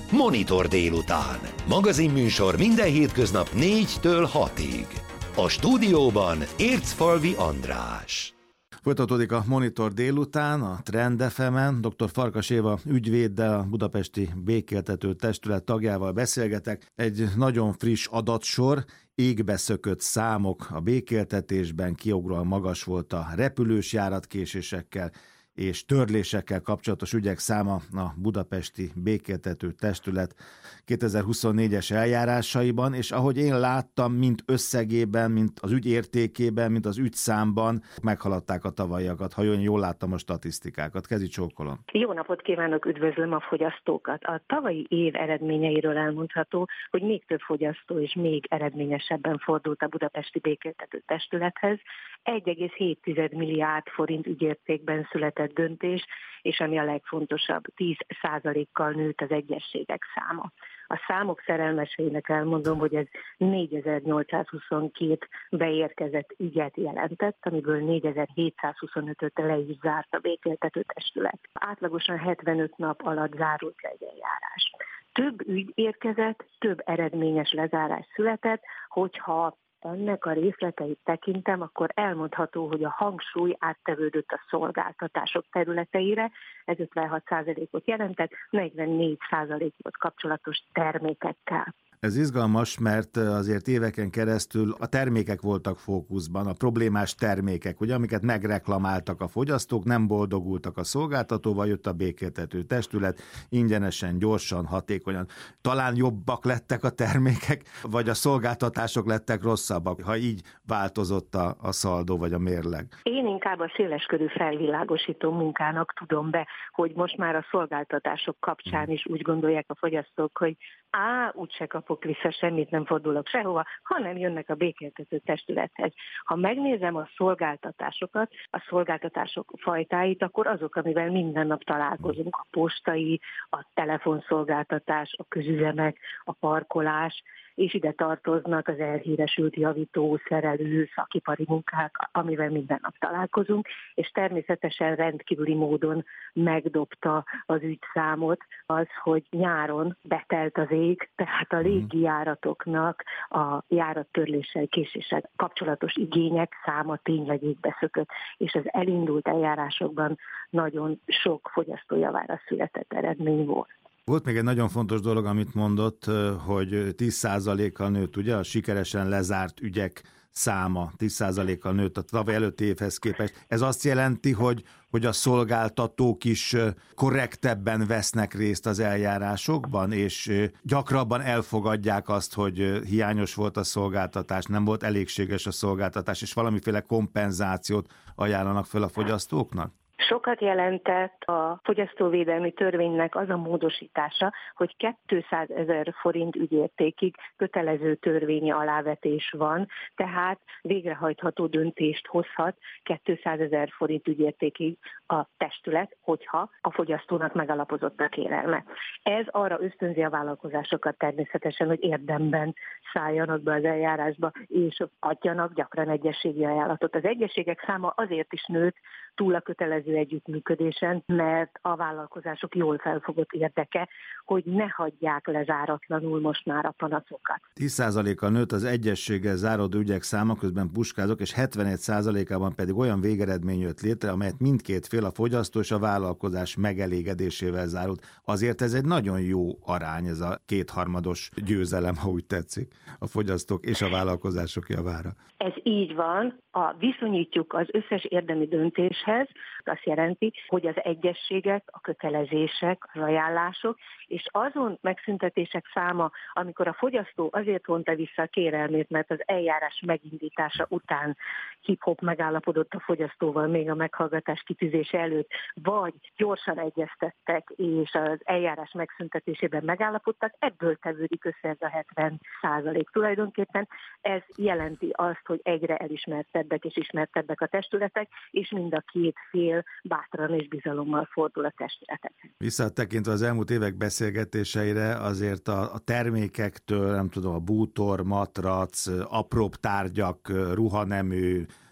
Monitor délután. Magazinműsor minden hétköznap 4-től 6-ig. A stúdióban Ércfalvi András. Folytatódik a Monitor délután, a Trend FM-en. Dr. Farkas Éva ügyvéddel, a Budapesti Békéltető Testület tagjával beszélgetek. Egy nagyon friss adatsor, égbe szökött számok a békéltetésben, kiugróan magas volt a repülős járatkésésekkel és törlésekkel kapcsolatos ügyek száma a Budapesti Békéltető Testület 2024-es eljárásaiban, és ahogy én láttam, mint összegében, mint az ügy értékében, mint az ügyszámban meghaladták a tavalyiakat, ha jól láttam a statisztikákat. Kezi csókolom. Jó napot kívánok, üdvözlöm a fogyasztókat. A tavalyi év eredményeiről elmondható, hogy még több fogyasztó és még eredményesebben fordult a Budapesti Békéltető Testülethez. 1,7 milliárd forint ügyértékben született döntés, és ami a legfontosabb, 10%-kal nőtt az egyezségek száma. A számok szerelmeseinek elmondom, hogy ez 4822 beérkezett ügyet jelentett, amiből 4725-öt le is zárt a Békéltető Testület. Átlagosan 75 nap alatt zárult le egy eljárás. Több ügy érkezett, több eredményes lezárás született, hogyha ennek a részleteit tekintem, akkor elmondható, hogy a hangsúly áttevődött a szolgáltatások területeire, ez 56%-ot jelentett, 44%-ot kapcsolatos termékekkel. Ez izgalmas, mert azért éveken keresztül a termékek voltak fókuszban, a problémás termékek, ugye, amiket megreklamáltak a fogyasztók, nem boldogultak a szolgáltatóval, jött a Békéltető Testület, ingyenesen, gyorsan, hatékonyan. Talán jobbak lettek a termékek, vagy a szolgáltatások lettek rosszabbak, ha így változott a szaldó vagy a mérleg? Én inkább a széleskörű felvilágosító munkának tudom be, hogy most már a szolgáltatások kapcsán is úgy gondolják a fogyasztók, hogy úgyse kapok vissza semmit, nem fordulok sehova, hanem jönnek a Békéltető Testülethez. Ha megnézem a szolgáltatásokat, a szolgáltatások fajtáit, akkor azok, amivel minden nap találkozunk, a postai, a telefonszolgáltatás, a közüzemek, a parkolás, és ide tartoznak az elhíresült javító, szerelő, szakipari munkák, amivel minden nap találkozunk, és természetesen rendkívüli módon megdobta az ügyszámot az, hogy nyáron betelt az ég, tehát a légijáratoknak a járattörléssel, késéssel kapcsolatos igények száma tényleg égbe szökött, és az elindult eljárásokban nagyon sok fogyasztó javára született eredmény volt. Volt még egy nagyon fontos dolog, amit mondott, hogy 10%-kal nőtt, ugye, a sikeresen lezárt ügyek száma 10%-kal nőtt a tavaly előtti évhez képest. Ez azt jelenti, hogy a szolgáltatók is korrektebben vesznek részt az eljárásokban, és gyakrabban elfogadják azt, hogy hiányos volt a szolgáltatás, nem volt elégséges a szolgáltatás, és valamiféle kompenzációt ajánlanak fel a fogyasztóknak? Sokat jelentett a fogyasztóvédelmi törvénynek az a módosítása, hogy 200 000 forint ügyértékig kötelező törvényi alávetés van, tehát végrehajtható döntést hozhat 200 000 forint ügyértékig a testület, hogyha a fogyasztónak megalapozott a kérelme. Ez arra ösztönzi a vállalkozásokat természetesen, hogy érdemben szálljanak be az eljárásba, és adjanak gyakran egyezségi ajánlatot. Az egyezségek száma azért is nőtt túl a kötelező együttműködésen, mert a vállalkozások jól felfogott érdeke, hogy ne hagyják lezáratlanul most már a panaszokat. 10%-kal nőtt az egyezséggel záródó ügyek száma, közben puskázok, és 71%-ában pedig olyan végeredmény jött létre, amelyet mindkét fél, a fogyasztó és a vállalkozás megelégedésével zárult. Azért ez egy nagyon jó arány, ez a kétharmados győzelem, ha úgy tetszik, a fogyasztók és a vállalkozások javára. Ez így van, viszonyítjuk az összes érdemi döntéshez, azt jelenti, hogy az egyezségek, a kötelezések, az ajánlások, és azon megszüntetések száma, amikor a fogyasztó azért vonta vissza a kérelmét, mert az eljárás megindítása után hip-hop megállapodott a fogyasztóval még a meghallgatás kitűzése előtt, vagy gyorsan egyeztettek, és az eljárás megszüntetésében megállapodtak, ebből tevődik össze ez a 70% tulajdonképpen. Ez jelenti azt, hogy egyre elismertebbek és ismertebbek a testületek, és mind a két fél bátran és bizalommal fordul a testületekhez. Visszatekintve az elmúlt évek beszélgetéseire, azért a termékektől, nem tudom, a bútor, matrac, apróbb tárgyak, ruhanemű,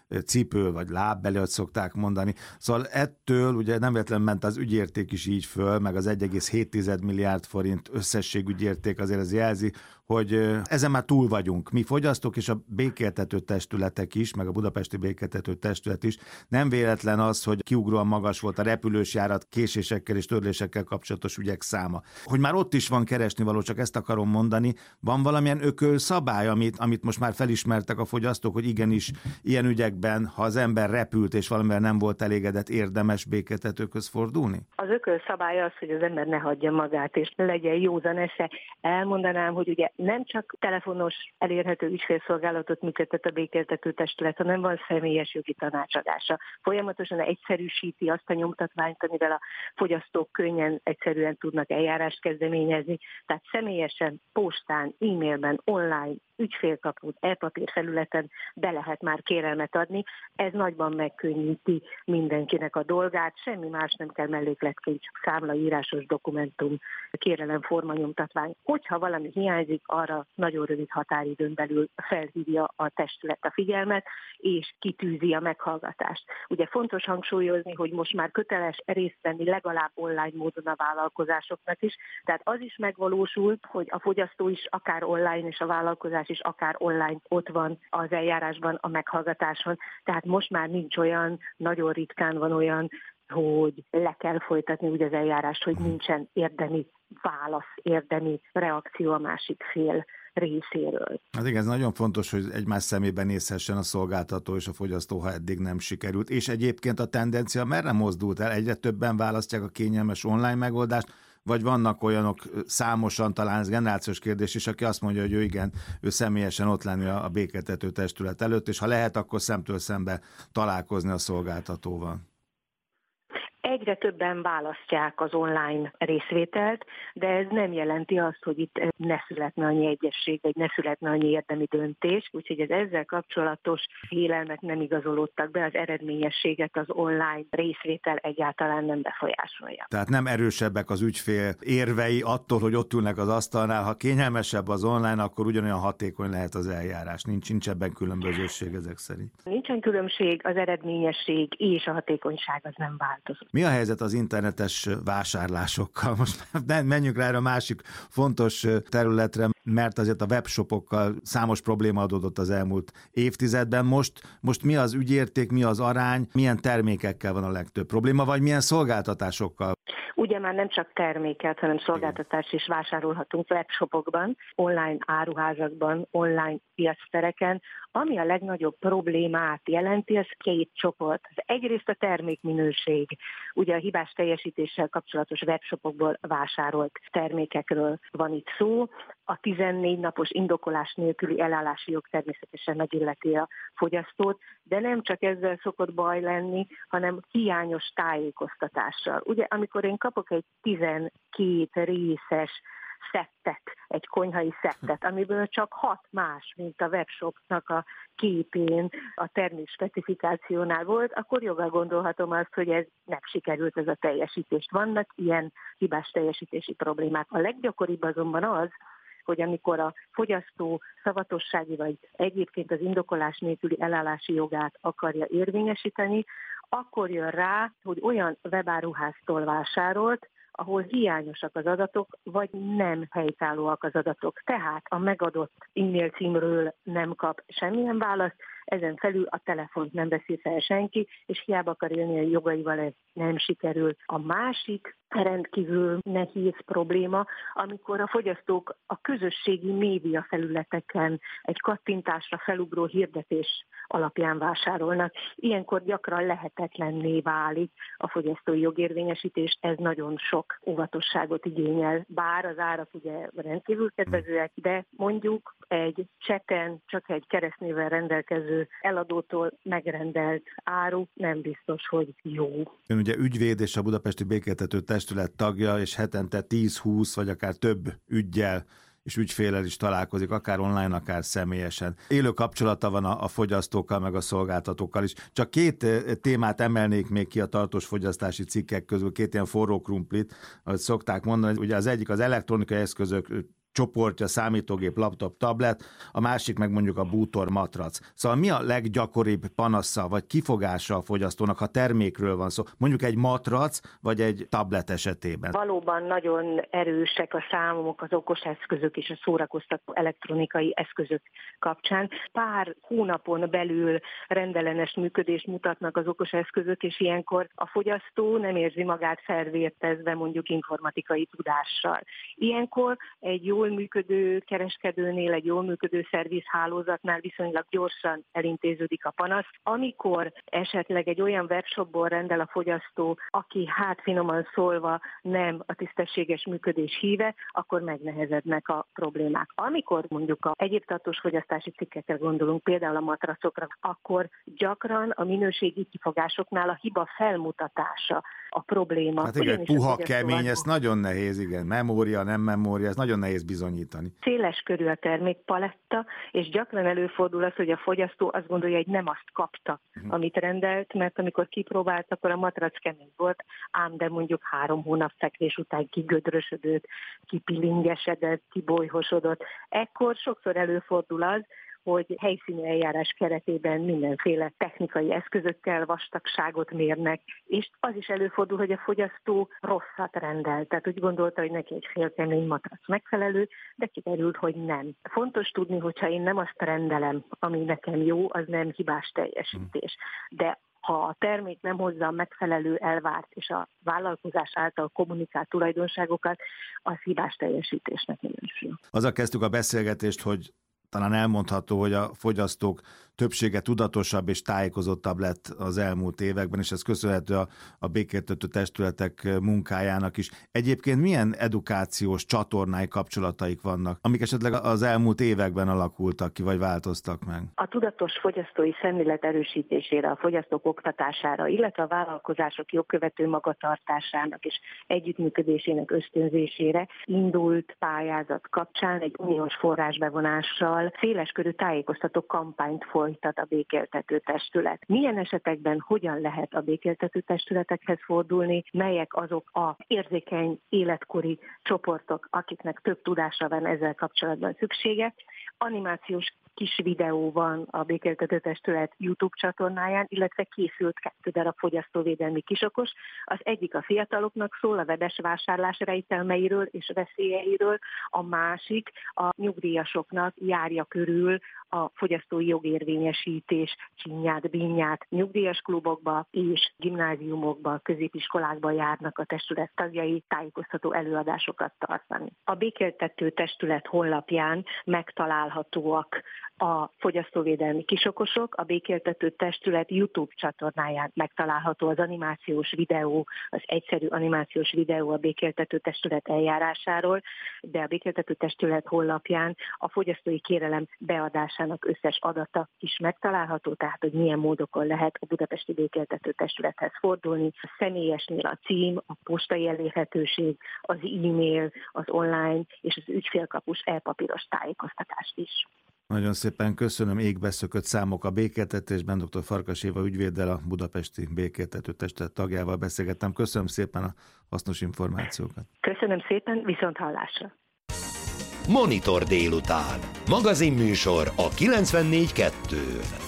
cipő vagy lábbeli, hogy szokták mondani. Szóval ettől ugye nem véletlenül ment az ügyérték is így föl, meg az 1,7 milliárd forint összességügyérték azért ez jelzi, hogy ezen már túl vagyunk. Mi fogyasztók és a békéltető testületek is, meg a budapesti békéltető testület is. Nem véletlen az, hogy kiugróan magas volt a repülős járat késésekkel és törlésekkel kapcsolatos ügyek száma. Hogy már ott is van keresnivaló, csak ezt akarom mondani, van valamilyen ökölszabály, amit most már felismertek a fogyasztók, hogy igenis ilyen ügyekben, ha az ember repült és valamivel nem volt elégedett, érdemes békéltetőkhöz fordulni? Az ökölszabály az, hogy az ember ne hagyja magát, és legyen józan esze. Elmondanám, hogy ugye nem csak telefonos elérhető ügyfélszolgálatot működtet a békéltető testület, hanem van személyes jogi tanácsadása. Folyamatosan egyszerűsíti azt a nyomtatványt, amivel a fogyasztók könnyen, egyszerűen tudnak eljárást kezdeményezni. Tehát személyesen, postán, e-mailben, online, ügyfélkaput, e-papír felületen be lehet már kérelmet adni. Ez nagyban megkönnyíti mindenkinek a dolgát, semmi más nem kell mellékletként, csak számlaírásos dokumentum, kérelem formanyomtatvány. Hogyha valami hiányzik, arra nagyon rövid határidőn belül felhívja a testület a figyelmet, és kitűzi a meghallgatást. Ugye fontos hangsúlyozni, hogy most már köteles részt venni legalább online módon a vállalkozásoknak is, tehát az is megvalósult, hogy a fogyasztó is akár online, és a vállalkozás is akár online ott van az eljárásban, a meghallgatáson. Tehát most már nincs olyan, nagyon ritkán van olyan, hogy le kell folytatni úgy az eljárást, hogy nincsen érdemi válasz, érdemi reakció a másik fél részéről. Hát igen, ez nagyon fontos, hogy egymás szemében nézhessen a szolgáltató és a fogyasztó, ha eddig nem sikerült. És egyébként a tendencia merre mozdult el? Egyre többen választják a kényelmes online megoldást, vagy vannak olyanok számosan, talán ez generációs kérdés is, aki azt mondja, hogy ő személyesen ott lenni a békéltető testület előtt, és ha lehet, akkor szemtől szembe találkozni a szolgáltatóval. Egyre többen választják az online részvételt, de ez nem jelenti azt, hogy itt ne születne annyi egyesség, vagy ne születne annyi érdemi döntés, úgyhogy az ezzel kapcsolatos hélelmek nem igazolódtak be, az eredményességet az online részvétel egyáltalán nem befolyásolja. Tehát nem erősebbek az ügyfél érvei attól, hogy ott ülnek az asztalnál, ha kényelmesebb az online, akkor ugyanolyan hatékony lehet az eljárás. Nincs ebben különbözőség ezek szerint. Nincsen különbség, az eredményesség és a hatékonyság az nem változott. Mi a helyzet az internetes vásárlásokkal? Most menjünk rá a másik fontos területre, mert azért a webshopokkal számos probléma adódott az elmúlt évtizedben. Most mi az ügyérték, mi az arány, milyen termékekkel van a legtöbb probléma, vagy milyen szolgáltatásokkal? Ugye már nem csak terméket, hanem szolgáltatást is vásárolhatunk webshopokban, online áruházakban, online piactereken. Ami a legnagyobb problémát jelenti, az két csoport. Az egyrészt a termékminőség. Ugye a hibás teljesítéssel kapcsolatos webshopokból vásárolt termékekről van itt szó. A 14 napos indokolás nélküli elállási jog természetesen megilleti a fogyasztót, de nem csak ezzel szokott baj lenni, hanem hiányos tájékoztatással. Ugye amikor én kapok egy 12 részes szettet, egy konyhai szettet, amiből csak 6 más, mint a webshopnak a képén, a termék specifikációnál volt, akkor joggal gondolhatom azt, hogy ez nem sikerült, ez a teljesítés. Vannak ilyen hibás teljesítési problémák. A leggyakoribb azonban az, hogy amikor a fogyasztó szavatossági vagy egyébként az indokolás nélküli elállási jogát akarja érvényesíteni, akkor jön rá, hogy olyan webáruháztól vásárolt, ahol hiányosak az adatok, vagy nem helytállóak az adatok. Tehát a megadott e-mail címről nem kap semmilyen választ, ezen felül a telefont nem veszi fel senki, és hiába akar élni a jogaival, ez nem sikerül. A másik rendkívül nehéz probléma, amikor a fogyasztók a közösségi média felületeken egy kattintásra felugró hirdetés alapján vásárolnak. Ilyenkor gyakran lehetetlenné válik a fogyasztói jogérvényesítés, ez nagyon sok óvatosságot igényel, bár az árak ugye rendkívül kedvezőek, de mondjuk egy cseten csak egy keresztnévvel rendelkező eladótól megrendelt áru nem biztos, hogy jó. Ön ugye ügyvéd és a Budapesti Békéltető Testület tagja, és hetente 10-20 vagy akár több üggyel és ügyféllel is találkozik, akár online, akár személyesen. Élő kapcsolata van a fogyasztókkal, meg a szolgáltatókkal is. Csak két témát emelnék még ki a tartós fogyasztási cikkek közül, két ilyen forró krumplit, ahogy szokták mondani. Ugye az egyik az elektronikai eszközök csoportja, számítógép, laptop, tablet, a másik meg mondjuk a bútor matrac. Szóval mi a leggyakoribb panasza vagy kifogása a fogyasztónak, ha termékről van szó? Mondjuk egy matrac vagy egy tablet esetében. Valóban nagyon erősek a számok az okos eszközök és a szórakoztató elektronikai eszközök kapcsán. Pár hónapon belül rendellenes működést mutatnak az okos eszközök, és ilyenkor a fogyasztó nem érzi magát felvértezve mondjuk informatikai tudással. Ilyenkor egy jól működő kereskedőnél, egy jól működő szervizhálózatnál viszonylag gyorsan elintéződik a panasz. Amikor esetleg egy olyan webshopból rendel a fogyasztó, aki finoman szólva nem a tisztességes működés híve, akkor megnehezednek a problémák. Amikor mondjuk a egyéb tartós fogyasztási cikkekre gondolunk, például a matracokra, akkor gyakran a minőségi kifogásoknál a hiba felmutatása a probléma. Hát igen, puha, kemény, ez nagyon nehéz, igen. Memória, nem memória, ez nagyon nehéz bizonyítani. Széles körű a termékpaletta, és gyakran előfordul az, hogy a fogyasztó azt gondolja, hogy nem azt kapta, amit rendelt, mert amikor kipróbált, akkor a matrac kemény volt, ám de mondjuk 3 hónap fekvés után kigödrösödött, kipilingesedett, kibolyhosodott. Ekkor sokszor előfordul az, hogy helyszíni eljárás keretében mindenféle technikai eszközökkel vastagságot mérnek, és az is előfordul, hogy a fogyasztó rosszat rendel. Tehát úgy gondolta, hogy neki egy félkemény matrac megfelelő, de kiderült, hogy nem. Fontos tudni, hogyha én nem azt rendelem, ami nekem jó, az nem hibás teljesítés. De ha a termék nem hozza a megfelelő elvárt és a vállalkozás által kommunikált tulajdonságokat, az hibás teljesítésnek minősül. Azzal kezdtük a beszélgetést, hogy talán elmondható, hogy a fogyasztók többsége tudatosabb és tájékozottabb lett az elmúlt években, és ez köszönhető a békéltető testületek munkájának is. Egyébként milyen edukációs csatornái, kapcsolataik vannak, amik esetleg az elmúlt években alakultak ki, vagy változtak meg? A tudatos fogyasztói szemlélet erősítésére, a fogyasztók oktatására, illetve a vállalkozások jogkövető magatartásának és együttműködésének ösztönzésére indult pályázat kapcsán egy uniós forrásbevonással széleskörű tájékoztató kampányt folytat a békéltető testület. Milyen esetekben hogyan lehet a békéltető testületekhez fordulni, melyek azok az érzékeny életkori csoportok, akiknek több tudásra van ezzel kapcsolatban szüksége. Animációs kis videó van a Békéltető Testület YouTube csatornáján, illetve készült 2 darab fogyasztóvédelmi kisokos. Az egyik a fiataloknak szól, a webes vásárlás rejtelmeiről és veszélyeiről, a másik a nyugdíjasoknak járja körül a fogyasztói jogérvényesítés csinyát, bínyát. Nyugdíjas klubokba és gimnáziumokba, középiskolákba járnak a testület tagjai tájékoztató előadásokat tartani. A Békéltető Testület honlapján megtalálhatóak a fogyasztóvédelmi kisokosok, a Békéltető Testület YouTube csatornáján megtalálható az animációs videó, az egyszerű animációs videó a Békéltető Testület eljárásáról, de a Békéltető Testület honlapján a fogyasztói kérelem beadásának összes adata is megtalálható, tehát hogy milyen módokon lehet a Budapesti Békéltető Testülethez fordulni. A személyesnél a cím, a postai elérhetőség, az e-mail, az online és az ügyfélkapus e-papíros tájékoztatást is. Nagyon szépen köszönöm, égbeszökött számok a békéltetésben. Dr. Farkas Éva ügyvéddel, a Budapesti Békéltető Testület tagjával beszélgettem. Köszönöm szépen a hasznos információkat. Köszönöm szépen, viszont hallásra. Monitor délután. Magazinműsor a 94.2-n.